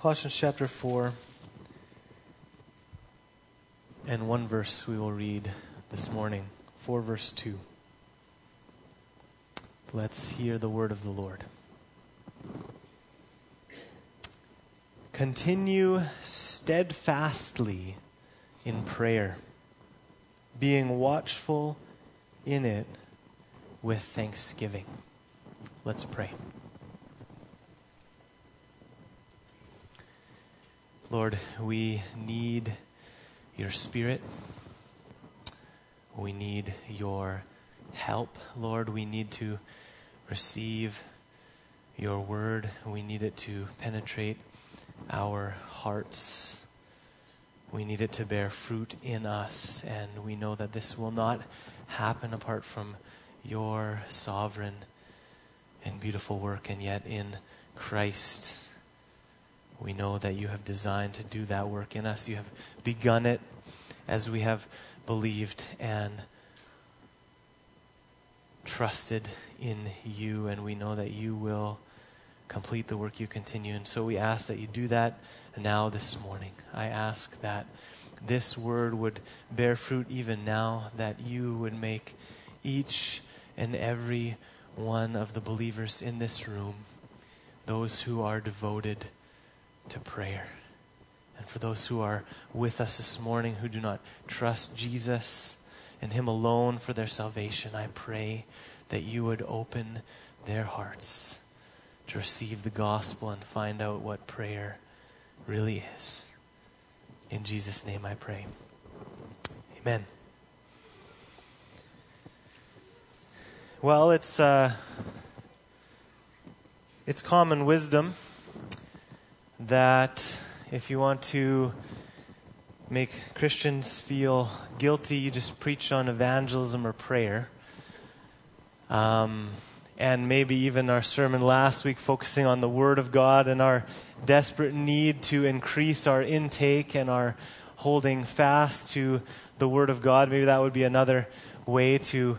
Colossians chapter 4, and one verse we will read this morning, 4 verse 2. Let's hear the word of the Lord. Continue steadfastly in prayer, being watchful in it with thanksgiving. Let's pray. Lord, we need your Spirit. We need your help, Lord. We need to receive your word. We need it to penetrate our hearts. We need it to bear fruit in us, and we know that this will not happen apart from your sovereign and beautiful work, and yet in Christ, we know that you have designed to do that work in us. You have begun it as we have believed and trusted in you, and we know that you will complete the work you continue. And so we ask that you do that now this morning. I ask that this word would bear fruit even now, that you would make each and every one of the believers in this room those who are devoted to prayer. And for those who are with us this morning who do not trust Jesus and him alone for their salvation, I pray that you would open their hearts to receive the gospel and find out what prayer really is. In Jesus' name I pray. Amen. Well, it's common wisdom that if you want to make Christians feel guilty, you just preach on evangelism or prayer. And maybe even our sermon last week focusing on the Word of God and our desperate need to increase our intake and our holding fast to the Word of God. Maybe that would be another way to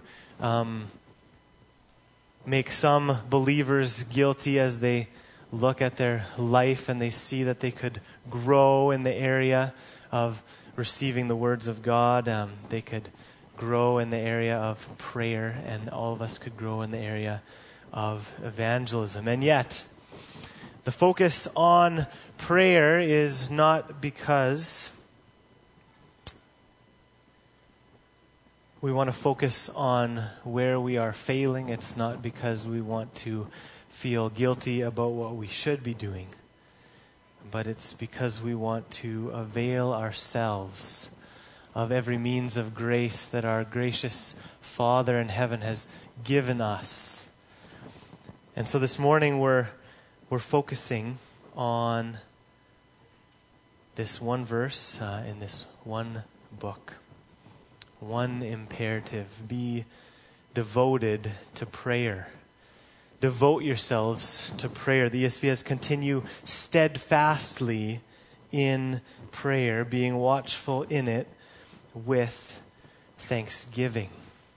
make some believers guilty as they look at their life and they see that they could grow in the area of receiving the words of God. They could grow in the area of prayer, and all of us could grow in the area of evangelism. And yet, the focus on prayer is not because we want to focus on where we are failing. It's not because we want to feel guilty about what we should be doing, but it's because we want to avail ourselves of every means of grace that our gracious Father in heaven has given us. And so this morning we're focusing on this one verse in this one book, one imperative: be devoted to prayer. Devote yourselves to prayer. The ESV has continue steadfastly in prayer, being watchful in it with thanksgiving.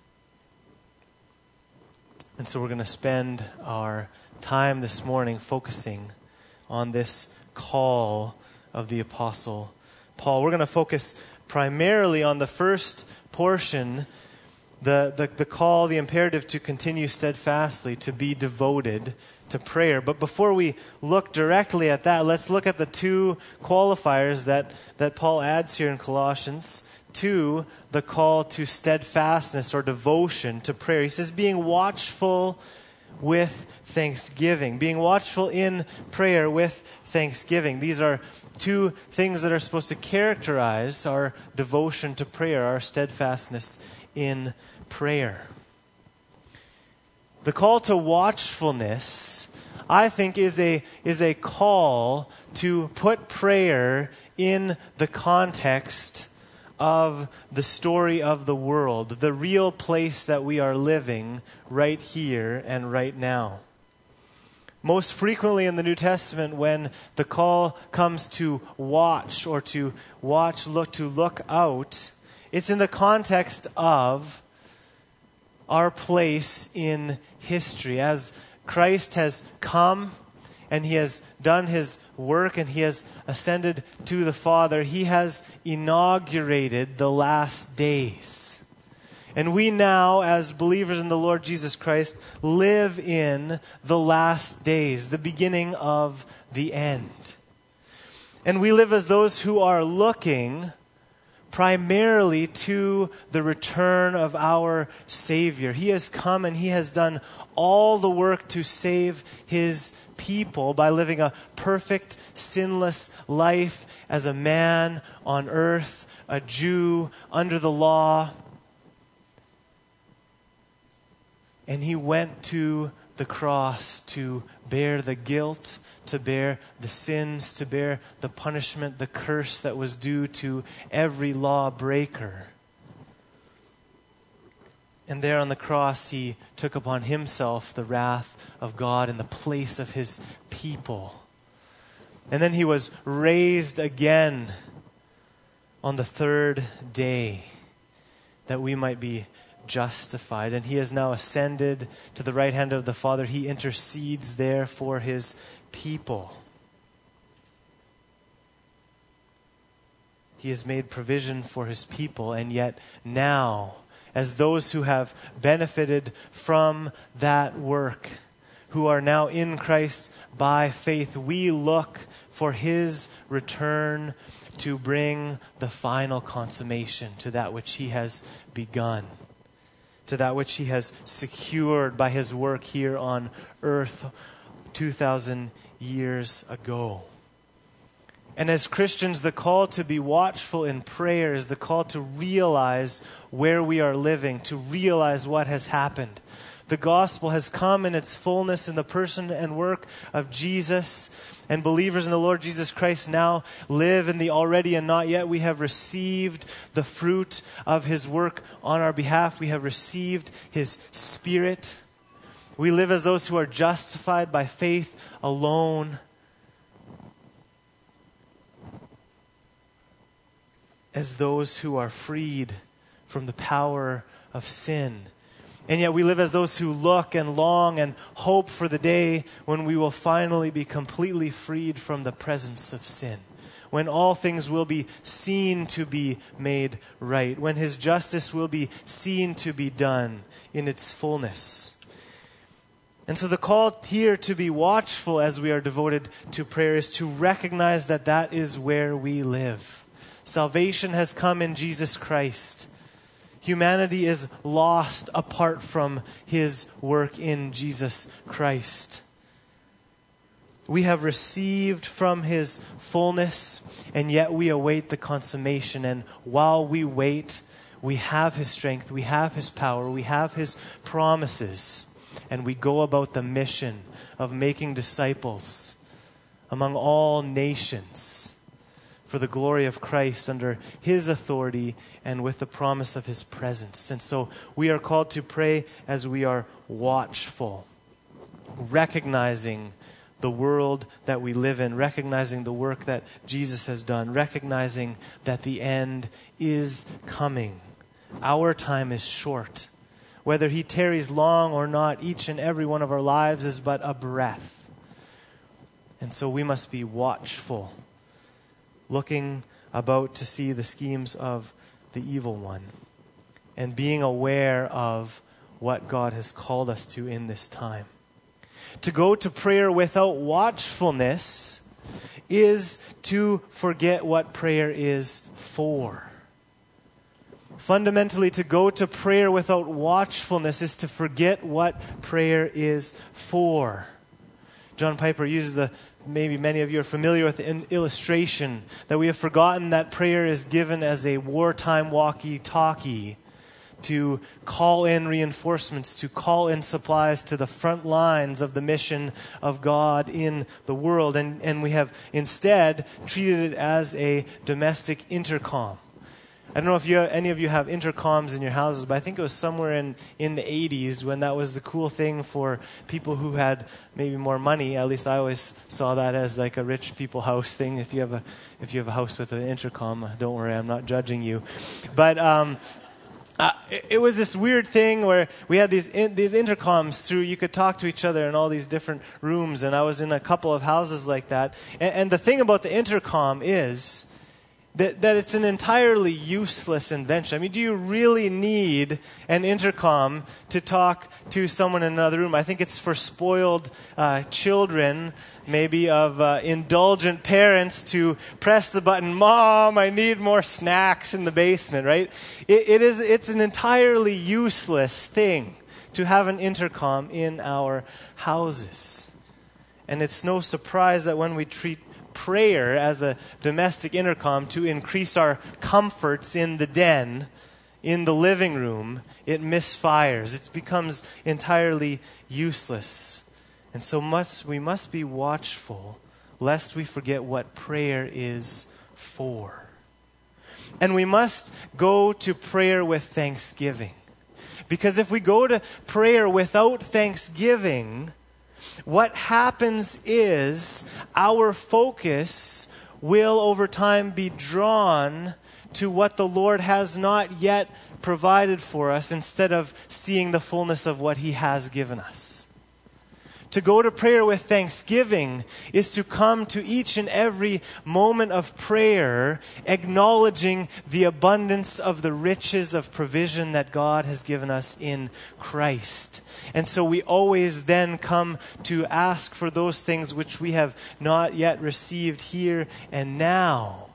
And so we're going to spend our time this morning focusing on this call of the Apostle Paul. We're going to focus primarily on the first portion, the call, the imperative to continue steadfastly, to be devoted to prayer. But before we look directly at that, let's look at the two qualifiers that Paul adds here in Colossians to the call to steadfastness or devotion to prayer. He says, being watchful with thanksgiving. Being watchful in prayer with thanksgiving. These are two things that are supposed to characterize our devotion to prayer, our steadfastness in prayer. The call to watchfulness, I think, is a call to put prayer in the context of the story of the world, the real place that we are living right here and right now. Most frequently in the New Testament, when the call comes to watch or to look out, it's in the context of our place in history. As Christ has come and he has done his work and he has ascended to the Father, he has inaugurated the last days. And we now, as believers in the Lord Jesus Christ, live in the last days, the beginning of the end. And we live as those who are looking primarily to the return of our Savior. He has come and he has done all the work to save his people by living a perfect, sinless life as a man on earth, a Jew under the law. And he went to the cross to bear the guilt, to bear the sins, to bear the punishment, the curse that was due to every lawbreaker. And there on the cross, he took upon himself the wrath of God in the place of his people. And then he was raised again on the third day that we might be justified. And he has now ascended to the right hand of the Father. He intercedes there for his people. He has made provision for his people, and yet now, as those who have benefited from that work, who are now in Christ by faith, we look for his return to bring the final consummation to that which he has begun, to that which he has secured by his work here on earth 2,000 years ago. And as Christians, the call to be watchful in prayer is the call to realize where we are living, to realize what has happened. The gospel has come in its fullness in the person and work of Jesus, and believers in the Lord Jesus Christ now live in the already and not yet. We have received the fruit of his work on our behalf. We have received his Spirit. We live as those who are justified by faith alone, as those who are freed from the power of sin. And yet we live as those who look and long and hope for the day when we will finally be completely freed from the presence of sin, when all things will be seen to be made right, when his justice will be seen to be done in its fullness. And so the call here to be watchful as we are devoted to prayer is to recognize that that is where we live. Salvation has come in Jesus Christ. Humanity is lost apart from his work in Jesus Christ. We have received from his fullness, and yet we await the consummation. And while we wait, we have his strength, we have his power, we have his promises, and we go about the mission of making disciples among all nations for the glory of Christ under his authority and with the promise of his presence. And so we are called to pray as we are watchful, recognizing the world that we live in, recognizing the work that Jesus has done, recognizing that the end is coming. Our time is short. Whether he tarries long or not, each and every one of our lives is but a breath. And so we must be watchful, looking about to see the schemes of the evil one, and being aware of what God has called us to in this time. To go to prayer without watchfulness is to forget what prayer is for. Fundamentally, to go to prayer without watchfulness is to forget what prayer is for. John Piper uses maybe many of you are familiar with the illustration that we have forgotten that prayer is given as a wartime walkie-talkie to call in reinforcements, to call in supplies to the front lines of the mission of God in the world. And we have instead treated it as a domestic intercom. I don't know if any of you have intercoms in your houses, but I think it was somewhere in the 80s when that was the cool thing for people who had maybe more money. At least I always saw that as like a rich people house thing. If you have a house with an intercom, don't worry, I'm not judging you. But it was this weird thing where we had these intercoms through, you could talk to each other in all these different rooms, and I was in a couple of houses like that. And the thing about the intercom is that it's an entirely useless invention. I mean, do you really need an intercom to talk to someone in another room? I think it's for spoiled children, maybe of indulgent parents, to press the button, "Mom, I need more snacks in the basement," right? It's an entirely useless thing to have an intercom in our houses. And it's no surprise that when we treat prayer as a domestic intercom to increase our comforts in the den, in the living room, it misfires. It becomes entirely useless. And so we must be watchful lest we forget what prayer is for. And we must go to prayer with thanksgiving. Because if we go to prayer without thanksgiving, what happens is our focus will over time be drawn to what the Lord has not yet provided for us instead of seeing the fullness of what He has given us. To go to prayer with thanksgiving is to come to each and every moment of prayer acknowledging the abundance of the riches of provision that God has given us in Christ. And so we always then come to ask for those things which we have not yet received here and now,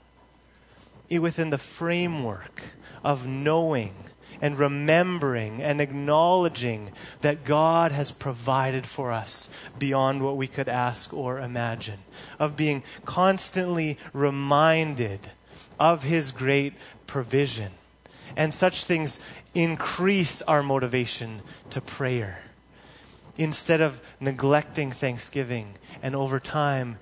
within the framework of knowing and remembering and acknowledging that God has provided for us beyond what we could ask or imagine, of being constantly reminded of His great provision. And such things increase our motivation to prayer, instead of neglecting thanksgiving and over time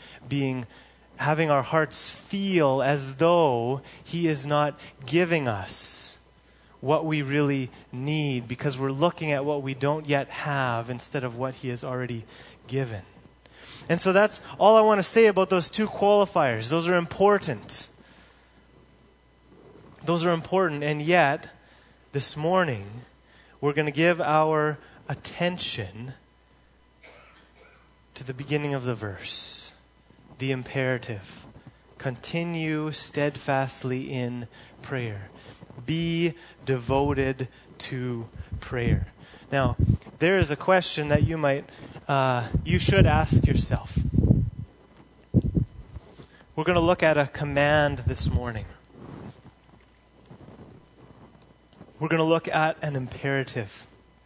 having our hearts feel as though He is not giving us what we really need because we're looking at what we don't yet have instead of what He has already given. And so that's all I want to say about those two qualifiers. Those are important. Those are important, and yet this morning we're going to give our attention to the beginning of the verse, the imperative. Continue steadfastly in prayer. Be devoted to prayer. Now, there is a question that you should ask yourself. We're going to look at a command this morning. We're going to look at an imperative.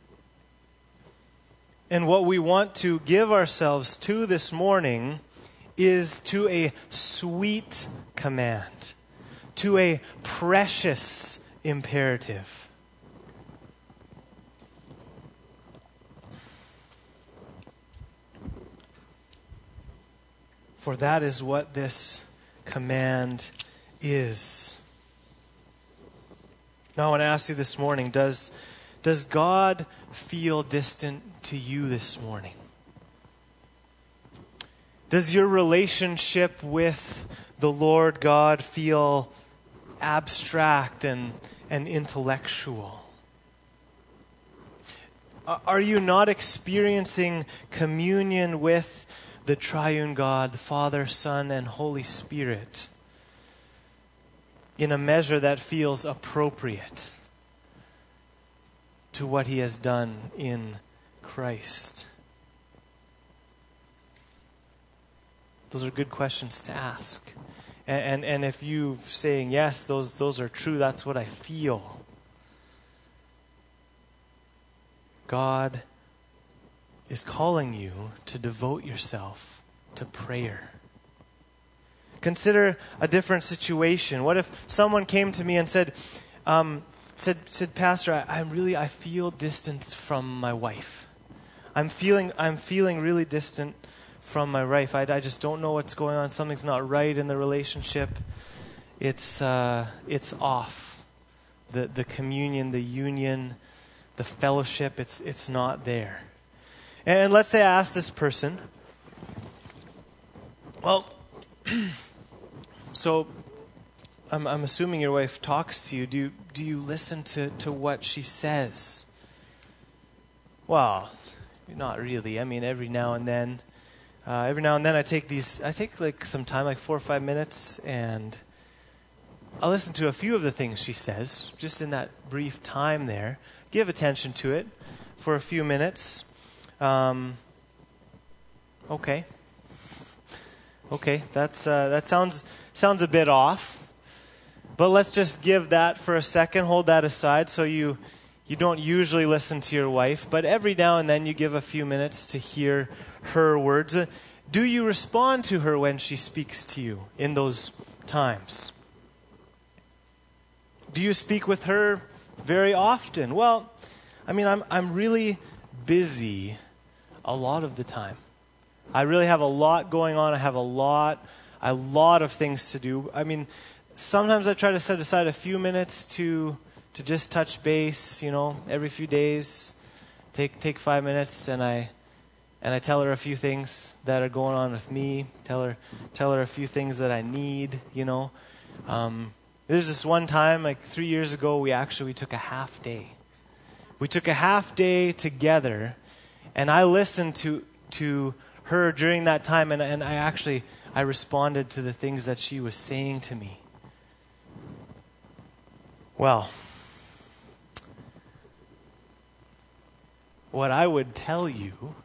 And what we want to give ourselves to this morning is to a sweet command, to a precious imperative. For that is what this command is. Now I want to ask you this morning, does God feel distant to you this morning? Does your relationship with the Lord God feel abstract and intellectual? Are you not experiencing communion with the triune God, the Father, Son, and Holy Spirit in a measure that feels appropriate to what He has done in Christ? Those are good questions to ask. And if you're saying, yes, those are true, that's what I feel, God is calling you to devote yourself to prayer. Consider a different situation. What if someone came to me and said, Pastor, I feel distance from my wife. I'm feeling really distant from my wife. I just don't know what's going on. Something's not right in the relationship. It's off. The communion, the union, the fellowship, it's not there. And let's say I ask this person, well, so I'm assuming your wife talks to you. Do you listen to what she says? Well, not really. I mean, every now and then I take like some time, like 4 or 5 minutes, and I'll listen to a few of the things she says, just in that brief time there. Give attention to it for a few minutes. Okay, that sounds a bit off. But let's just give that for a second, hold that aside. So you don't usually listen to your wife, but every now and then you give a few minutes to hear her words. Do you respond to her when she speaks to you in those times? Do you speak with her very often? Well, I mean, I'm really busy a lot of the time. I really have a lot going on. I have a lot of things to do. I mean, sometimes I try to set aside a few minutes to just touch base, every few days. Take 5 minutes, and I tell her a few things that are going on with me. Tell her a few things that I need. There's this one time, like 3 years ago, we took a half day. We took a half day together, and I listened to her during that time, and I responded to the things that she was saying to me. Well, what I would tell you,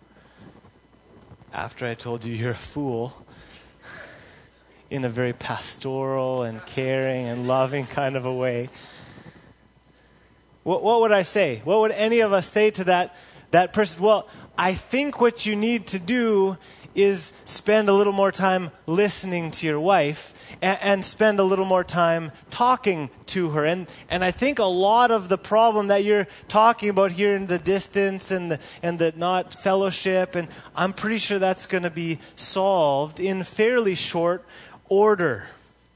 after I told you you're a fool, in a very pastoral and caring and loving kind of a way, what would I say? What would any of us say to that person? Well, I think what you need to do is spend a little more time listening to your wife and spend a little more time talking to her. And I think a lot of the problem that you're talking about here in the distance and the not fellowship, and I'm pretty sure that's going to be solved in fairly short order.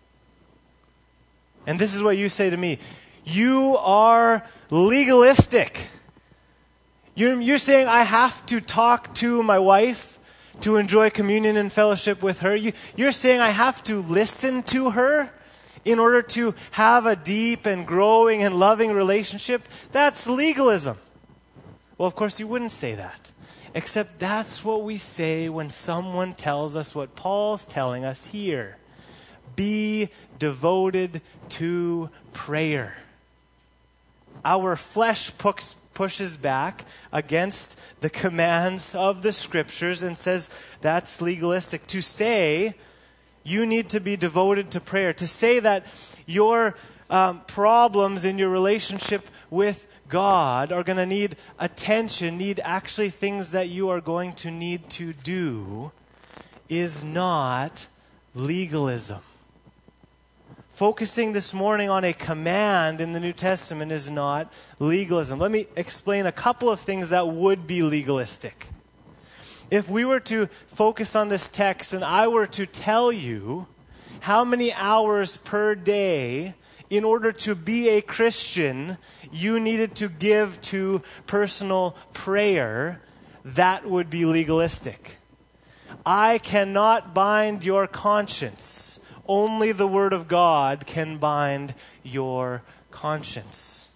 And this is what you say to me. You are legalistic. You're saying I have to talk to my wife to enjoy communion and fellowship with her. You're saying I have to listen to her in order to have a deep and growing and loving relationship. That's legalism. Well, of course you wouldn't say that. Except that's what we say when someone tells us what Paul's telling us here. Be devoted to prayer. Our flesh pushes back against the commands of the Scriptures and says that's legalistic. To say you need to be devoted to prayer, to say that your problems in your relationship with God are going to need attention, need actually things that you are going to need to do, is not legalism. Focusing this morning on a command in the New Testament is not legalism. Let me explain a couple of things that would be legalistic. If we were to focus on this text and I were to tell you how many hours per day in order to be a Christian you needed to give to personal prayer, that would be legalistic. I cannot bind your conscience. Only the Word of God can bind your conscience.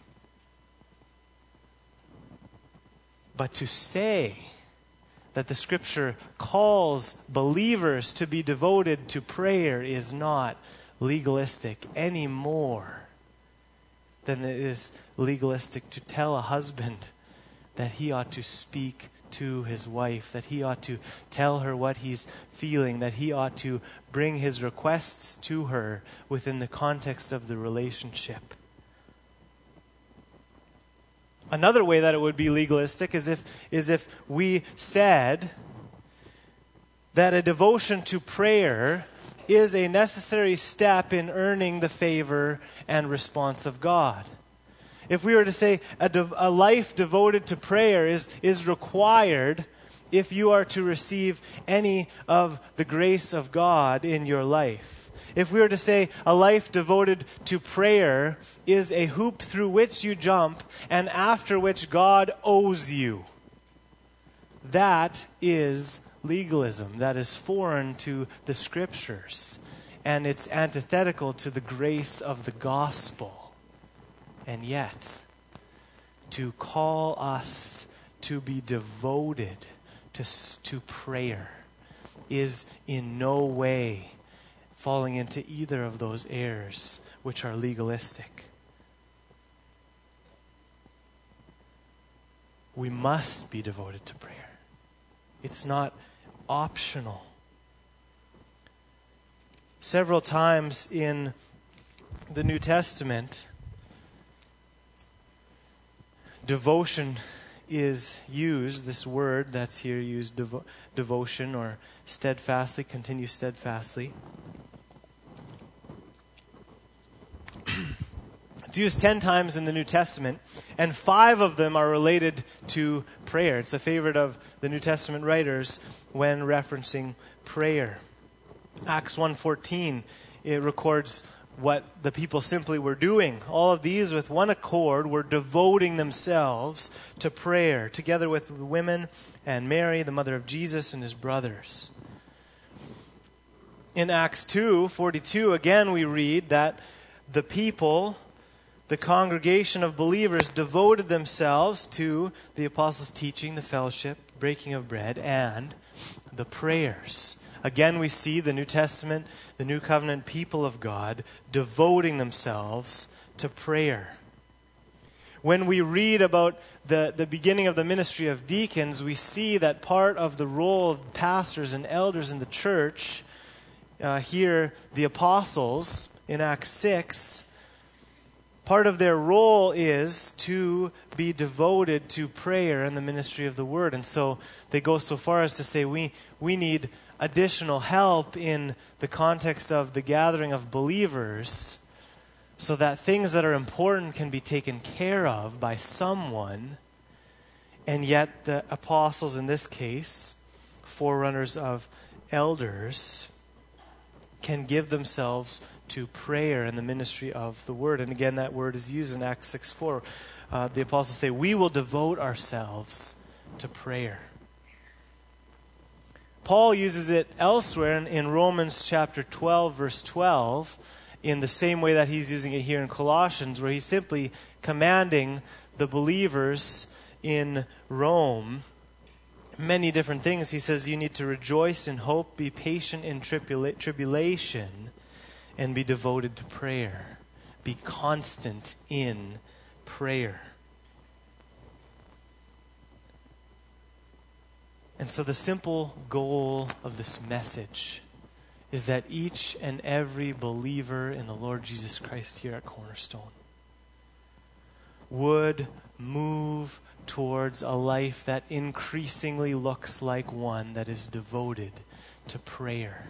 But to say that the Scripture calls believers to be devoted to prayer is not legalistic any more than it is legalistic to tell a husband that he ought to speak to his wife, that he ought to tell her what he's feeling, that he ought to bring his requests to her within the context of the relationship. Another way that it would be legalistic is if we said that a devotion to prayer is a necessary step in earning the favor and response of God. If we were to say a life devoted to prayer is required if you are to receive any of the grace of God in your life. If we were to say a life devoted to prayer is a hoop through which you jump and after which God owes you, that is legalism. That is foreign to the Scriptures. and it's antithetical to the grace of the gospel. And yet, to call us to be devoted to prayer is in no way falling into either of those errors which are legalistic. We must be devoted to prayer. It's not optional. Several times in the New Testament, devotion is used, this word that's here used, devotion or steadfastly, continue steadfastly. It's used 10 times in the New Testament, and 5 of them are related to prayer. It's a favorite of the New Testament writers when referencing prayer. Acts 1:14, it records what the people simply were doing. All of these with one accord were devoting themselves to prayer, together with women and Mary, the mother of Jesus, and his brothers. In Acts 2:42, again we read that the people, the congregation of believers, devoted themselves to the apostles' teaching, the fellowship, breaking of bread, and the prayers. Again, we see the New Testament, the New Covenant people of God devoting themselves to prayer. When we read about the beginning of the ministry of deacons, we see that part of the role of pastors and elders in the church, here the apostles in Acts 6, part of their role is to be devoted to prayer and the ministry of the word. And so they go so far as to say we need additional help in the context of the gathering of believers so that things that are important can be taken care of by someone, and yet the apostles in this case, forerunners of elders, can give themselves to prayer and the ministry of the word. And again, that word is used in Acts 6:4. The apostles say, we will devote ourselves to prayer. Paul uses it elsewhere in Romans chapter 12, verse 12, in the same way that he's using it here in Colossians, where he's simply commanding the believers in Rome many different things. He says you need to rejoice in hope, be patient in tribulation, and be devoted to prayer. Be constant in prayer. And so the simple goal of this message is that each and every believer in the Lord Jesus Christ here at Cornerstone would move towards a life that increasingly looks like one that is devoted to prayer.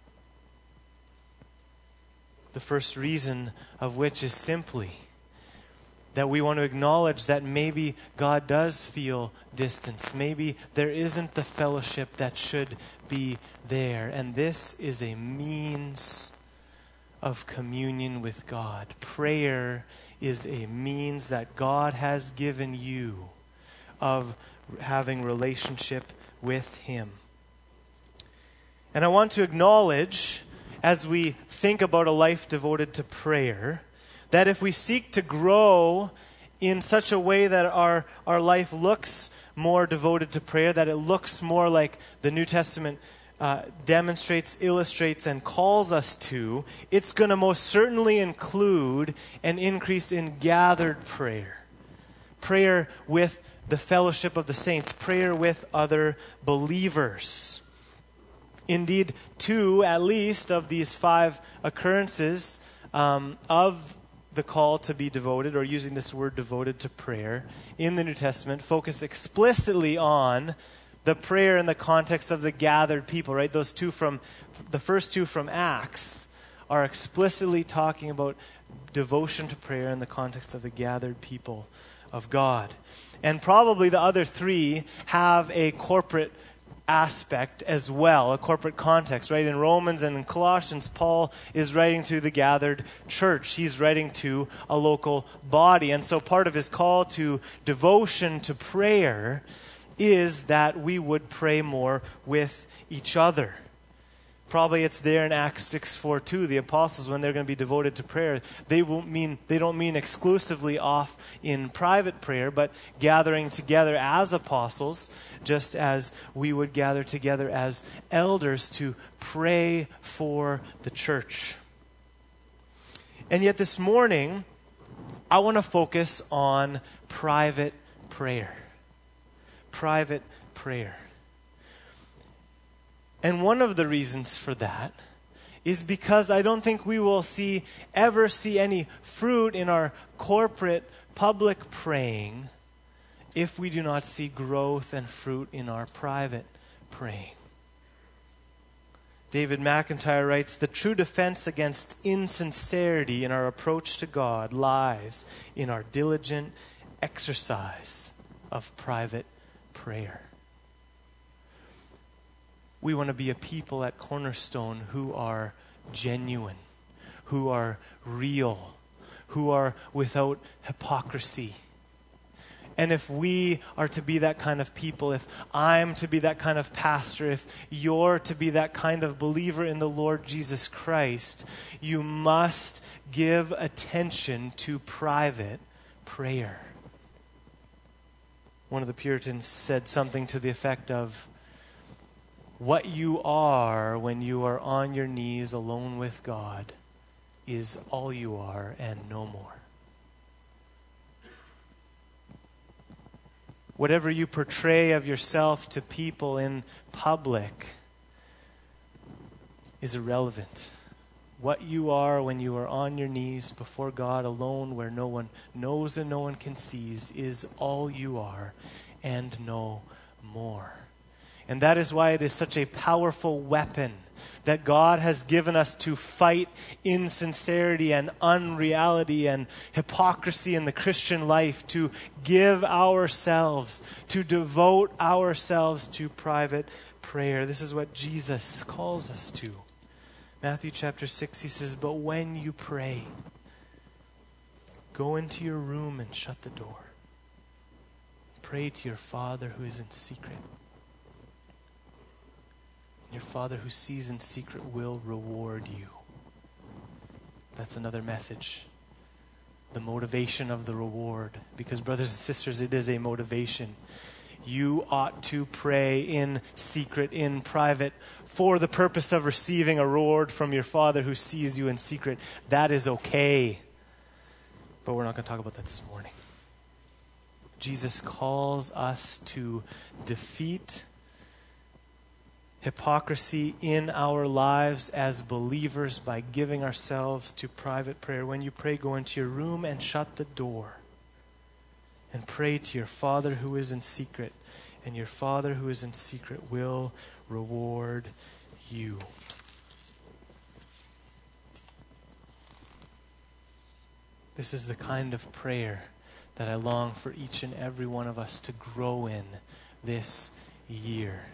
The first reason of which is simply that we want to acknowledge that maybe God does feel distance. Maybe there isn't the fellowship that should be there. And this is a means of communion with God. Prayer is a means that God has given you of having relationship with Him. And I want to acknowledge, as we think about a life devoted to prayer, that if we seek to grow in such a way that our life looks more devoted to prayer, that it looks more like the New Testament demonstrates, illustrates, and calls us to, it's going to most certainly include an increase in gathered prayer. Prayer with the fellowship of the saints. Prayer with other believers. Indeed, 2 at least of these 5 occurrences of the call to be devoted, or using this word devoted to prayer in the New Testament, focus explicitly on the prayer in the context of the gathered people, right? Those 2 from, the first 2 from Acts are explicitly talking about devotion to prayer in the context of the gathered people of God. And probably the other 3 have a corporate aspect as well, a corporate context, right? In Romans and in Colossians, Paul is writing to the gathered church. He's writing to a local body. And so part of his call to devotion to prayer is that we would pray more with each other. Probably it's there in Acts 6:4 the apostles, when they're going to be devoted to prayer, they don't mean exclusively off in private prayer, but gathering together as apostles, just as we would gather together as elders to pray for the church. And yet this morning, I want to focus on private prayer. Private prayer. And one of the reasons for that is because I don't think we will ever see any fruit in our corporate public praying if we do not see growth and fruit in our private praying. David McIntyre writes, "The true defense against insincerity in our approach to God lies in our diligent exercise of private prayer." We want to be a people at Cornerstone who are genuine, who are real, who are without hypocrisy. And if we are to be that kind of people, if I'm to be that kind of pastor, if you're to be that kind of believer in the Lord Jesus Christ, you must give attention to private prayer. One of the Puritans said something to the effect of, "What you are when you are on your knees alone with God is all you are and no more." Whatever you portray of yourself to people in public is irrelevant. What you are when you are on your knees before God alone, where no one knows and no one can seize, is all you are and no more. And that is why it is such a powerful weapon that God has given us to fight insincerity and unreality and hypocrisy in the Christian life, to give ourselves, to devote ourselves to private prayer. This is what Jesus calls us to. Matthew chapter 6, he says, "But when you pray, go into your room and shut the door. Pray to your Father who is in secret. Your Father who sees in secret will reward you." That's another message. The motivation of the reward. Because brothers and sisters, it is a motivation. You ought to pray in secret, in private, for the purpose of receiving a reward from your Father who sees you in secret. That is okay. But we're not going to talk about that this morning. Jesus calls us to defeat hypocrisy in our lives as believers by giving ourselves to private prayer. When you pray, go into your room and shut the door and pray to your Father who is in secret, and your Father who is in secret will reward you. This is the kind of prayer that I long for each and every one of us to grow in this year.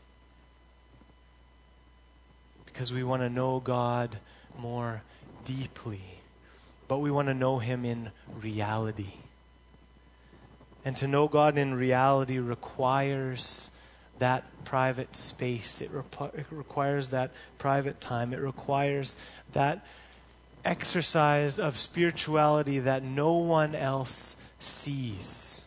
Because we want to know God more deeply, but we want to know Him in reality. And to know God in reality requires that private space. It requires that private time. It requires that exercise of spirituality that no one else sees.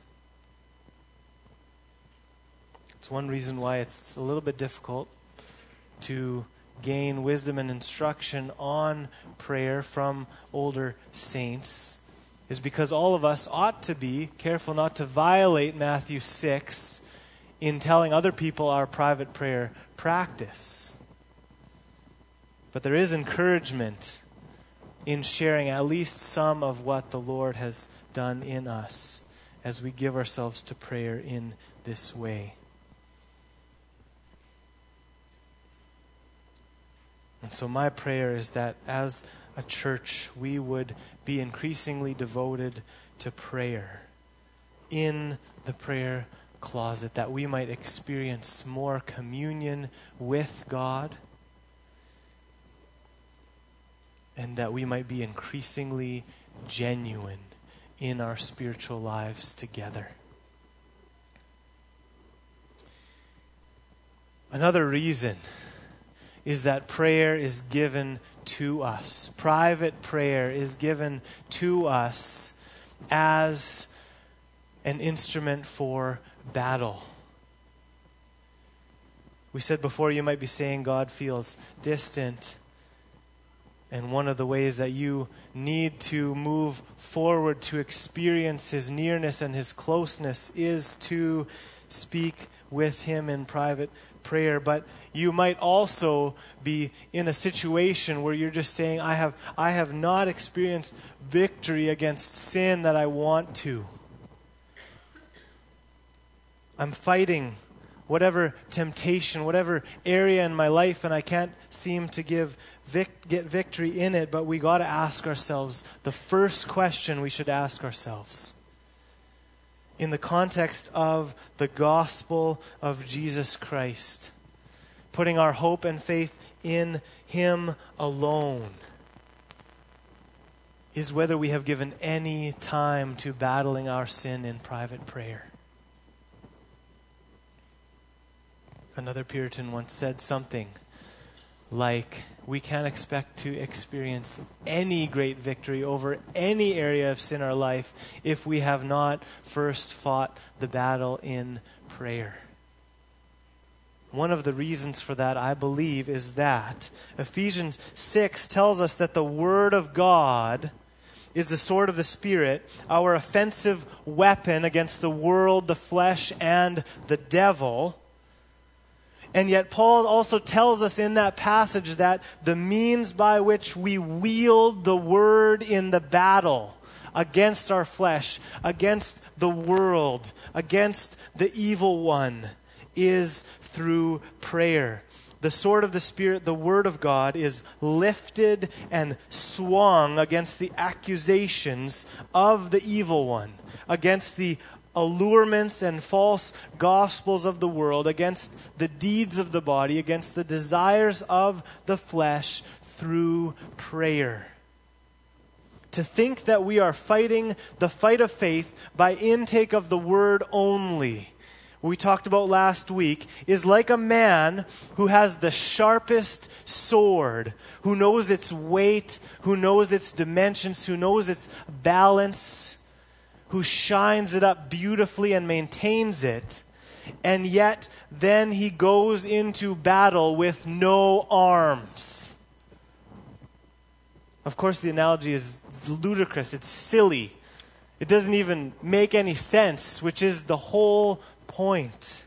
It's one reason why it's a little bit difficult to gain wisdom and instruction on prayer from older saints, is because all of us ought to be careful not to violate Matthew 6 in telling other people our private prayer practice. But there is encouragement in sharing at least some of what the Lord has done in us as we give ourselves to prayer in this way. And so my prayer is that as a church, we would be increasingly devoted to prayer in the prayer closet, that we might experience more communion with God, and that we might be increasingly genuine in our spiritual lives together. Another reason is that prayer is given to us. Private prayer is given to us as an instrument for battle. We said before, you might be saying God feels distant. And one of the ways that you need to move forward to experience His nearness and His closeness is to speak with Him in private prayer. But you might also be in a situation where you're just saying, I have not experienced victory against sin that I want to. I'm fighting whatever temptation, whatever area in my life, and I can't seem to get victory in it. But we got to ask ourselves the first question we should ask ourselves in the context of the gospel of Jesus Christ, putting our hope and faith in Him alone, is whether we have given any time to battling our sin in private prayer. Another Puritan once said something like, we can't expect to experience any great victory over any area of sin in our life if we have not first fought the battle in prayer. One of the reasons for that, I believe, is that Ephesians 6 tells us that the Word of God is the sword of the Spirit, our offensive weapon against the world, the flesh, and the devil. And yet Paul also tells us in that passage that the means by which we wield the word in the battle against our flesh, against the world, against the evil one, is through prayer. The sword of the Spirit, the Word of God, is lifted and swung against the accusations of the evil one, against the allurements and false gospels of the world, against the deeds of the body, against the desires of the flesh through prayer. To think that we are fighting the fight of faith by intake of the word only, we talked about last week, is like a man who has the sharpest sword, who knows its weight, who knows its dimensions, who knows its balance, who shines it up beautifully and maintains it, and yet then he goes into battle with no arms. Of course, the analogy is ludicrous. It's silly. It doesn't even make any sense, which is the whole point.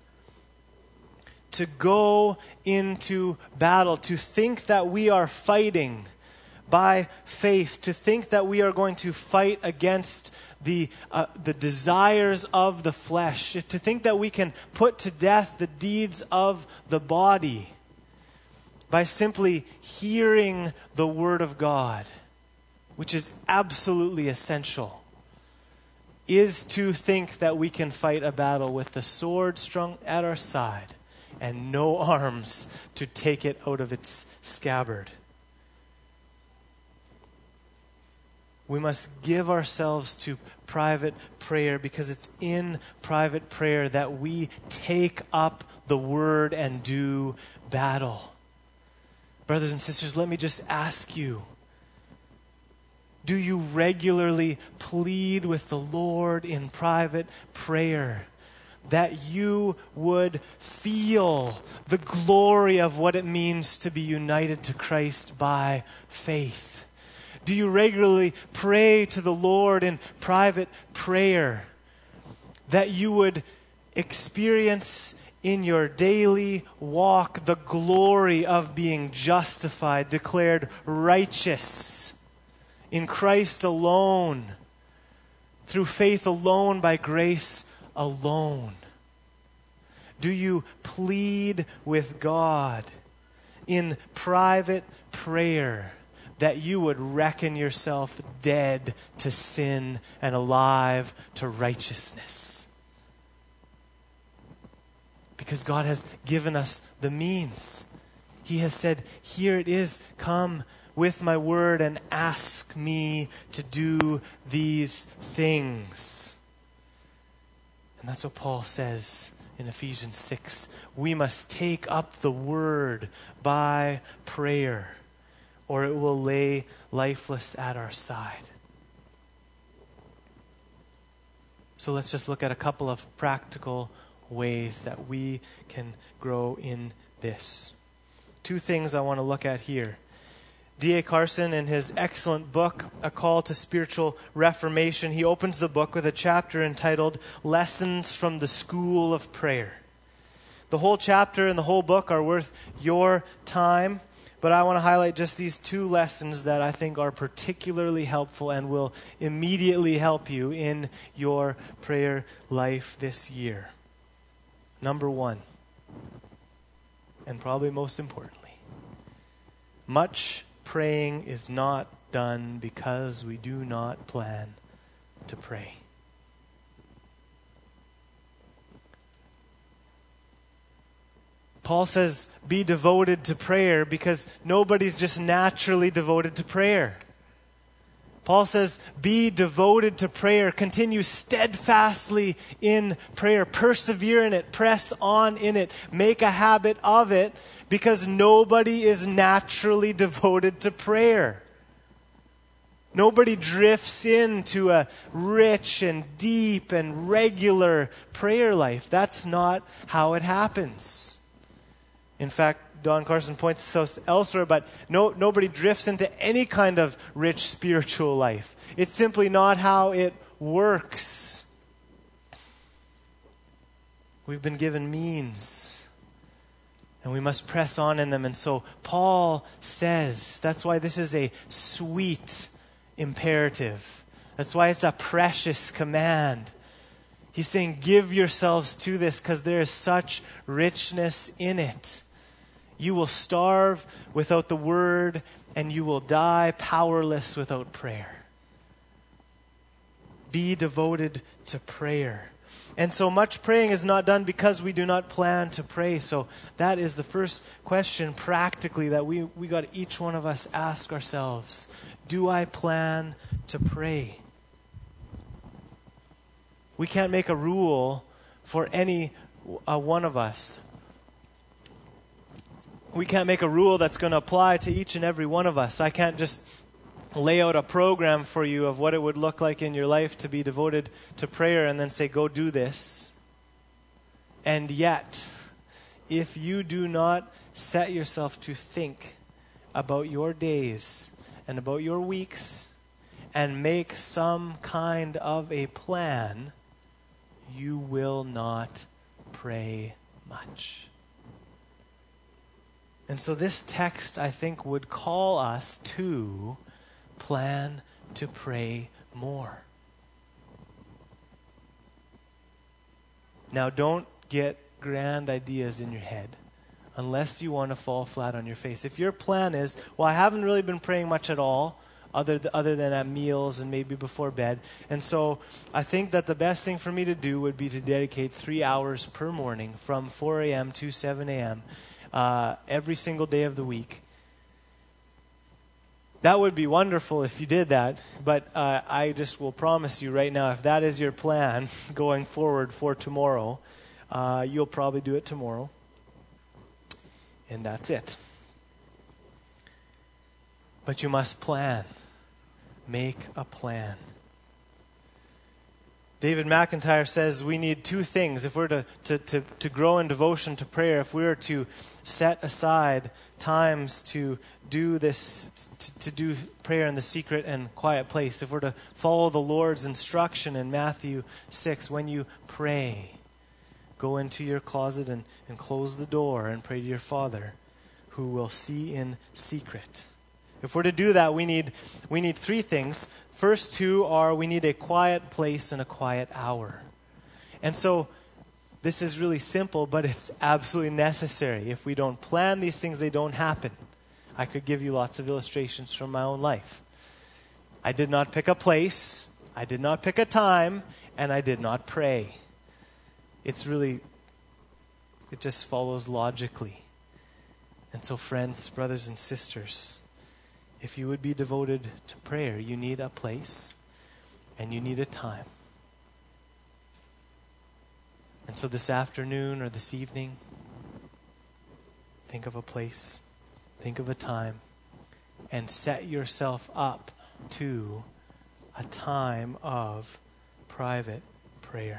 To go into battle, to think that we are fighting by faith, to think that we are going to fight against the desires of the flesh, to think that we can put to death the deeds of the body by simply hearing the Word of God, which is absolutely essential, is to think that we can fight a battle with the sword strung at our side and no arms to take it out of its scabbard. We must give ourselves to private prayer because it's in private prayer that we take up the word and do battle. Brothers and sisters, let me just ask you, do you regularly plead with the Lord in private prayer that you would feel the glory of what it means to be united to Christ by faith? Do you regularly pray to the Lord in private prayer that you would experience in your daily walk the glory of being justified, declared righteous in Christ alone, through faith alone, by grace alone? Do you plead with God in private prayer that you would reckon yourself dead to sin and alive to righteousness? Because God has given us the means. He has said, here it is, come with my word and ask me to do these things. And that's what Paul says in Ephesians 6. We must take up the word by prayer, or it will lay lifeless at our side. So let's just look at a couple of practical ways that we can grow in this. Two things I want to look at here. D.A. Carson, in his excellent book, A Call to Spiritual Reformation, he opens the book with a chapter entitled Lessons from the School of Prayer. The whole chapter and the whole book are worth your time, but I want to highlight just these two lessons that I think are particularly helpful and will immediately help you in your prayer life this year. Number one, and probably most importantly, much praying is not done because we do not plan to pray. Paul says, be devoted to prayer because nobody's just naturally devoted to prayer. Paul says, be devoted to prayer. Continue steadfastly in prayer. Persevere in it. Press on in it. Make a habit of it because nobody is naturally devoted to prayer. Nobody drifts into a rich and deep and regular prayer life. That's not how it happens. In fact, Don Carson points this out elsewhere, but nobody drifts into any kind of rich spiritual life. It's simply not how it works. We've been given means, and we must press on in them. And so Paul says, that's why this is a sweet imperative. That's why it's a precious command. He's saying, give yourselves to this because there is such richness in it. You will starve without the word, and you will die powerless without prayer. Be devoted to prayer. And so much praying is not done because we do not plan to pray. So that is the first question practically that we got each one of us ask ourselves. Do I plan to pray? We can't make a rule for any one of us. We can't make a rule that's going to apply to each and every one of us. I can't just lay out a program for you of what it would look like in your life to be devoted to prayer and then say, go do this. And yet, if you do not set yourself to think about your days and about your weeks and make some kind of a plan, you will not pray much. And so this text, I think, would call us to plan to pray more. Now, don't get grand ideas in your head unless you want to fall flat on your face. If your plan is, well, I haven't really been praying much at all, other than at meals and maybe before bed. And so I think that the best thing for me to do would be to dedicate 3 hours per morning from 4 a.m. to 7 a.m. Every single day of the week. That would be wonderful if you did that, but I just will promise you right now, if that is your plan going forward for tomorrow, you'll probably do it tomorrow. And that's it. But you must plan. Make a plan. David McIntyre says we need two things if we're to grow in devotion to prayer. If we're to set aside times to do this, to do prayer in the secret and quiet place. If we're to follow the Lord's instruction in Matthew 6, when you pray, go into your closet and close the door and pray to your Father who will see in secret. If we're to do that, we need three things. First two are we need a quiet place and a quiet hour. And so this is really simple, but it's absolutely necessary. If we don't plan these things, they don't happen. I could give you lots of illustrations from my own life. I did not pick a place, I did not pick a time, and I did not pray. It just follows logically. And so friends, brothers and sisters, if you would be devoted to prayer, you need a place and you need a time. And so this afternoon or this evening, think of a place, think of a time, and set yourself up to a time of private prayer.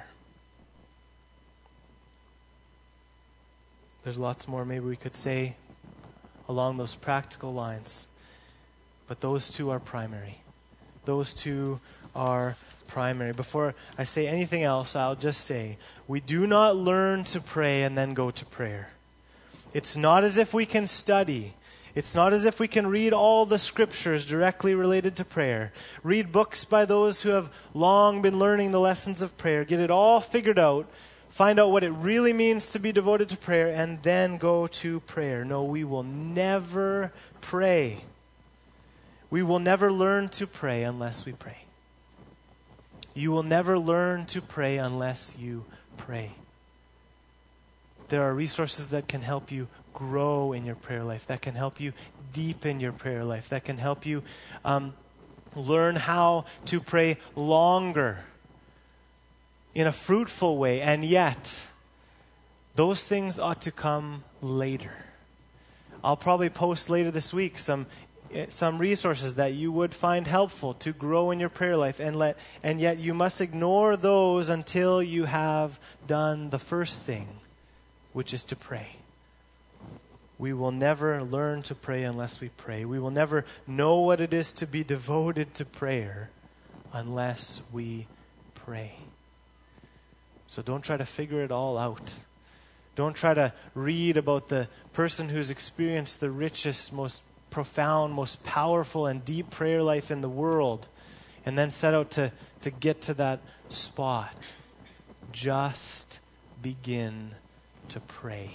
There's lots more maybe we could say along those practical lines, but those two are primary. Those two are primary. Before I say anything else, I'll just say, we do not learn to pray and then go to prayer. It's not as if we can study. It's not as if we can read all the scriptures directly related to prayer. Read books by those who have long been learning the lessons of prayer. Get it all figured out. Find out what it really means to be devoted to prayer and then go to prayer. No, we will never pray. We will never learn to pray unless we pray. You will never learn to pray unless you pray. There are resources that can help you grow in your prayer life, that can help you deepen your prayer life, that can help you learn how to pray longer in a fruitful way. And yet, those things ought to come later. I'll probably post later this week some resources that you would find helpful to grow in your prayer life, and yet you must ignore those until you have done the first thing, which is to pray. We will never learn to pray unless we pray. We will never know what it is to be devoted to prayer unless we pray. So don't try to figure it all out. Don't try to read about the person who's experienced the richest, most profound, most powerful and deep prayer life in the world and then set out to get to that spot. Just begin to pray.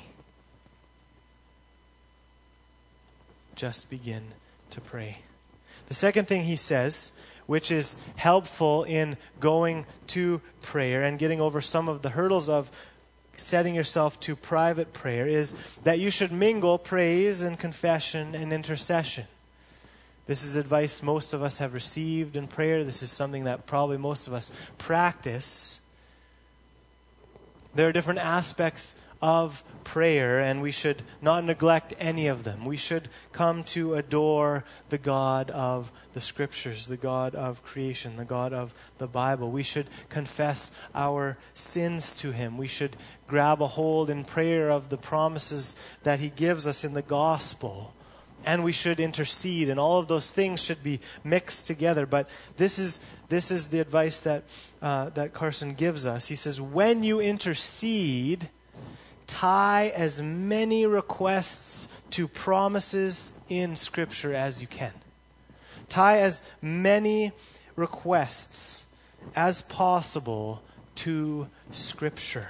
Just begin to pray. The second thing he says, which is helpful in going to prayer and getting over some of the hurdles of setting yourself to private prayer, is that you should mingle praise and confession and intercession. This is advice most of us have received in prayer. This is something that probably most of us practice. There are different aspects of prayer, and we should not neglect any of them. We should come to adore the God of the Scriptures, the God of creation, the God of the Bible. We should confess our sins to Him. We should grab a hold in prayer of the promises that He gives us in the gospel. And we should intercede, and all of those things should be mixed together. But this is the advice that Carson gives us. He says, when you intercede, tie as many requests to promises in Scripture as you can. Tie as many requests as possible to Scripture.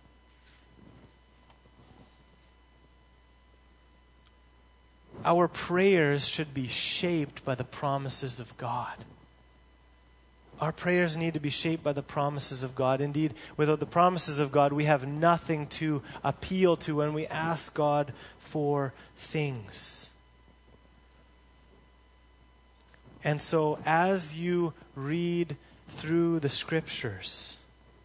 Our prayers should be shaped by the promises of God. Our prayers need to be shaped by the promises of God. Indeed, without the promises of God, we have nothing to appeal to when we ask God for things. And so, as you read through the Scriptures,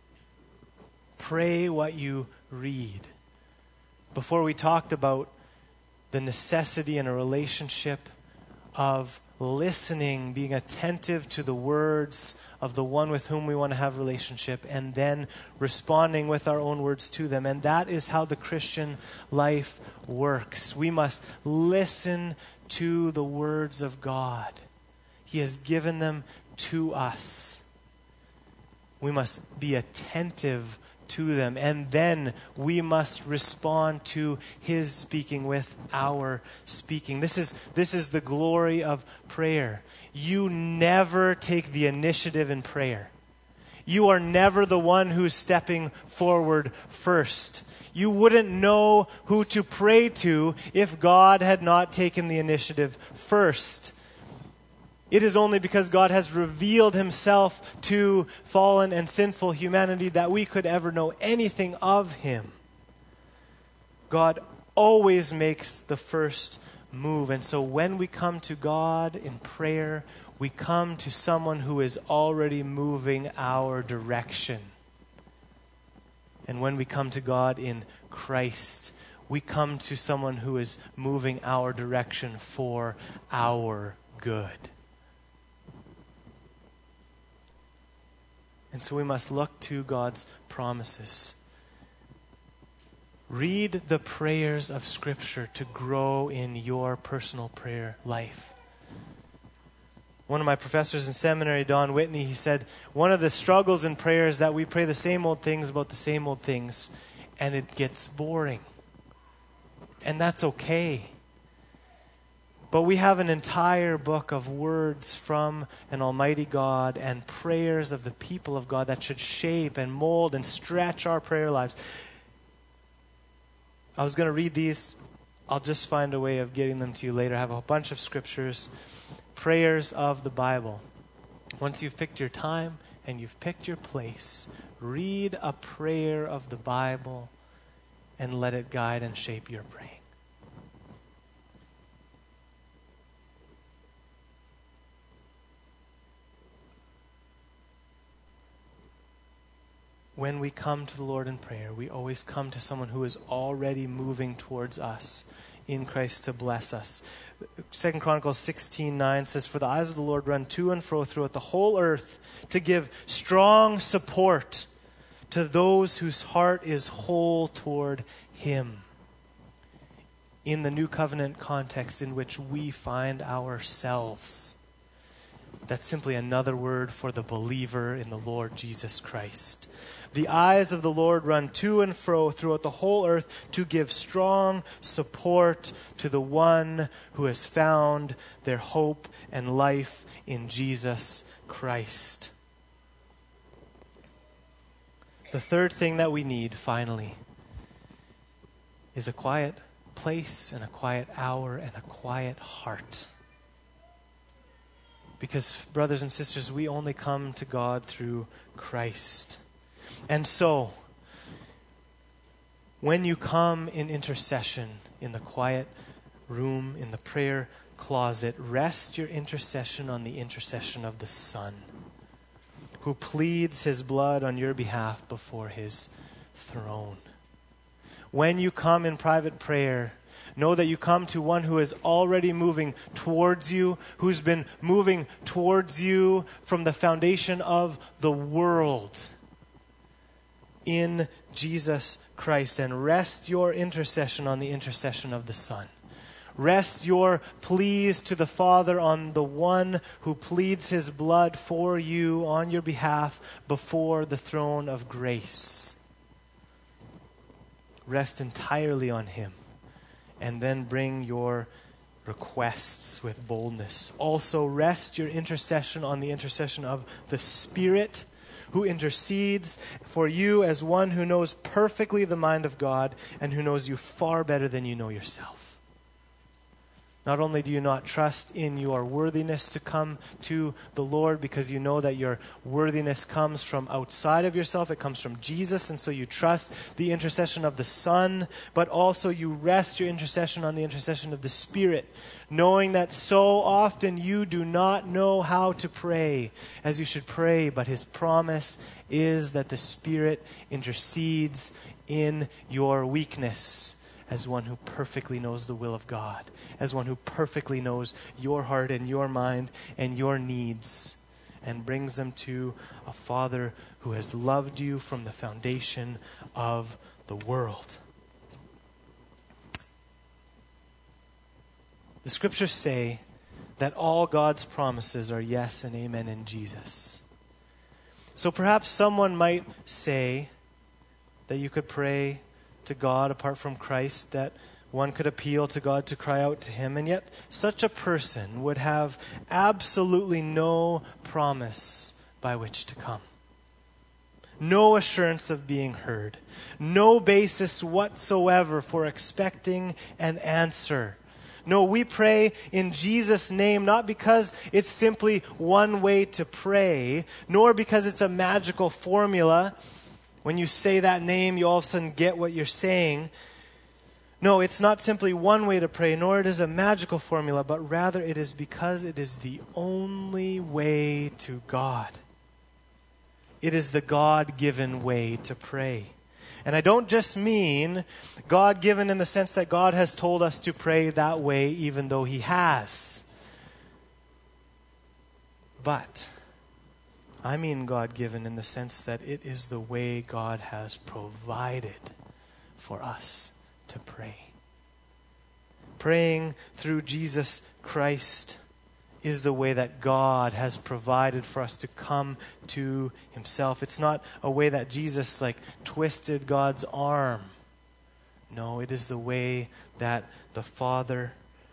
pray what you read. Before we talked about the necessity in a relationship of listening, being attentive to the words of the one with whom we want to have a relationship, and then responding with our own words to them. And that is how the Christian life works. We must listen to the words of God. He has given them to us. We must be attentive to them, and then we must respond to His speaking with our speaking. This is the glory of prayer. You never take the initiative in prayer. You are never the one who's stepping forward first. You wouldn't know who to pray to if God had not taken the initiative first. It is only because God has revealed Himself to fallen and sinful humanity that we could ever know anything of Him. God always makes the first move. And so when we come to God in prayer, we come to someone who is already moving our direction. And when we come to God in Christ, we come to someone who is moving our direction for our good. And so we must look to God's promises. Read the prayers of Scripture to grow in your personal prayer life. One of my professors in seminary, Don Whitney, he said, one of the struggles in prayer is that we pray the same old things about the same old things, and it gets boring. And that's okay. But we have an entire book of words from an almighty God and prayers of the people of God that should shape and mold and stretch our prayer lives. I was going to read these. I'll just find a way of getting them to you later. I have a bunch of scriptures, prayers of the Bible. Once you've picked your time and you've picked your place, read a prayer of the Bible and let it guide and shape your praying. When we come to the Lord in prayer, we always come to someone who is already moving towards us in Christ to bless us. 2 Chronicles 16:9 says, "For the eyes of the Lord run to and fro throughout the whole earth to give strong support to those whose heart is whole toward Him." In the new covenant context in which we find ourselves, that's simply another word for the believer in the Lord Jesus Christ. The eyes of the Lord run to and fro throughout the whole earth to give strong support to the one who has found their hope and life in Jesus Christ. The third thing that we need, finally, is a quiet place and a quiet hour and a quiet heart. Because, brothers and sisters, we only come to God through Christ. And so, when you come in intercession in the quiet room, in the prayer closet, rest your intercession on the intercession of the Son, who pleads His blood on your behalf before His throne. When you come in private prayer, know that you come to one who is already moving towards you, who's been moving towards you from the foundation of the world in Jesus Christ. And rest your intercession on the intercession of the Son. Rest your pleas to the Father on the one who pleads His blood for you on your behalf before the throne of grace. Rest entirely on Him. And then bring your requests with boldness. Also, rest your intercession on the intercession of the Spirit, who intercedes for you as one who knows perfectly the mind of God and who knows you far better than you know yourself. Not only do you not trust in your worthiness to come to the Lord because you know that your worthiness comes from outside of yourself, it comes from Jesus, and so you trust the intercession of the Son, but also you rest your intercession on the intercession of the Spirit, knowing that so often you do not know how to pray as you should pray, but His promise is that the Spirit intercedes in your weakness, as one who perfectly knows the will of God, as one who perfectly knows your heart and your mind and your needs, and brings them to a Father who has loved you from the foundation of the world. The Scriptures say that all God's promises are yes and amen in Jesus. So perhaps someone might say that you could pray to God apart from Christ, that one could appeal to God to cry out to Him, and yet such a person would have absolutely no promise by which to come. No assurance of being heard. No basis whatsoever for expecting an answer. No, we pray in Jesus' name, not because it's simply one way to pray, nor because it's a magical formula. When you say that name, you all of a sudden get what you're saying. No, it's not simply one way to pray, nor it is a magical formula, but rather it is because it is the only way to God. It is the God-given way to pray. And I don't just mean God-given in the sense that God has told us to pray that way even though he has. But I mean God-given in the sense that it is the way God has provided for us to pray. Praying through Jesus Christ is the way that God has provided for us to come to himself. It's not a way that Jesus twisted God's arm. No, it is the way that the Father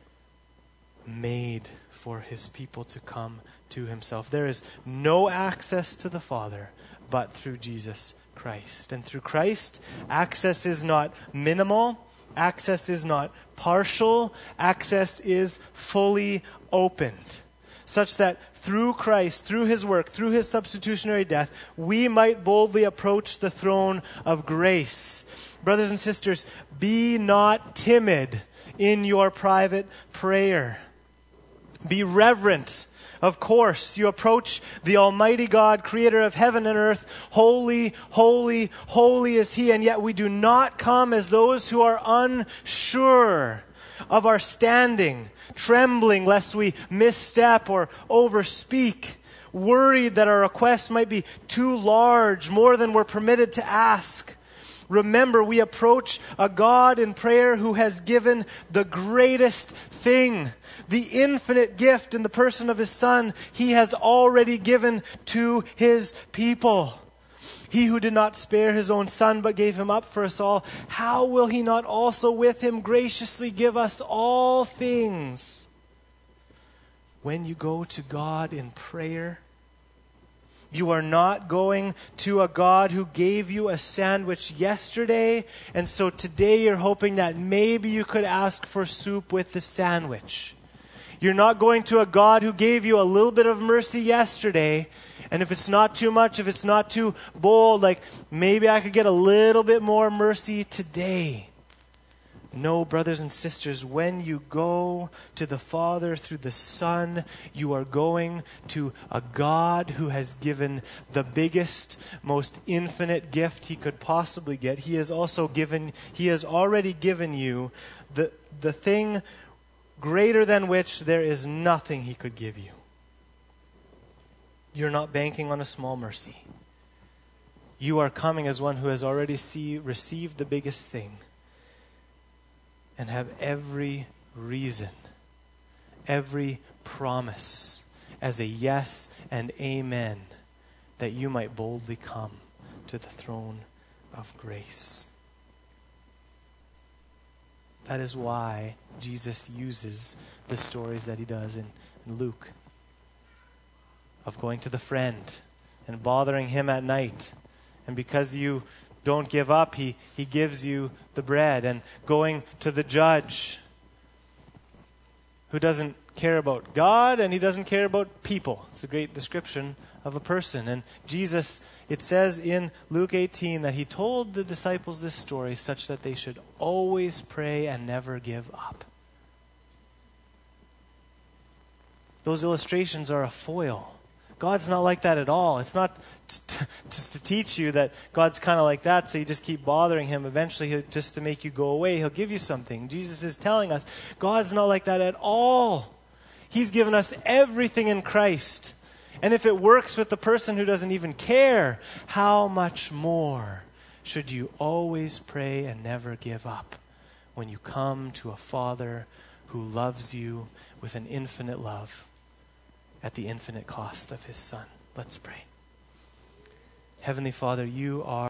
made for his people to come to himself. There is no access to the Father but through Jesus Christ. And through Christ, access is not minimal, access is not partial, access is fully opened, such that through Christ, through his work, through his substitutionary death, we might boldly approach the throne of grace. Brothers and sisters, be not timid in your private prayer. Be reverent. Of course, you approach the Almighty God, creator of heaven and earth. Holy, holy, holy is he. And yet we do not come as those who are unsure of our standing, trembling lest we misstep or overspeak, worried that our request might be too large, more than we're permitted to ask. Remember, we approach a God in prayer who has given the greatest thing, the infinite gift in the person of his Son. He has already given to his people. He who did not spare his own Son but gave him up for us all, how will he not also with him graciously give us all things? When you go to God in prayer, you are not going to a God who gave you a sandwich yesterday, and so today you're hoping that maybe you could ask for soup with the sandwich. You're not going to a God who gave you a little bit of mercy yesterday, and if it's not too much, if it's not too bold, maybe I could get a little bit more mercy today. No, brothers and sisters, when you go to the Father through the Son, you are going to a God who has given the biggest, most infinite gift he could possibly get. He has already given you the thing greater than which there is nothing he could give you. You're not banking on a small mercy. You are coming as one who has already received the biggest thing, and have every reason, every promise as a yes and amen, that you might boldly come to the throne of grace. That is why Jesus uses the stories that he does in Luke, of going to the friend and bothering him at night. And because you don't give up, he gives you the bread. And going to the judge who doesn't care about God and he doesn't care about people. It's a great description of a person. And Jesus, it says in Luke 18 that he told the disciples this story such that they should always pray and never give up. Those illustrations are a foil. God's not like that at all. It's not just to teach you that God's kind of like that, so you just keep bothering him. Eventually, just to make you go away, he'll give you something. Jesus is telling us God's not like that at all. He's given us everything in Christ. And if it works with the person who doesn't even care, how much more should you always pray and never give up when you come to a Father who loves you with an infinite love at the infinite cost of his Son? Let's pray. Heavenly Father, you are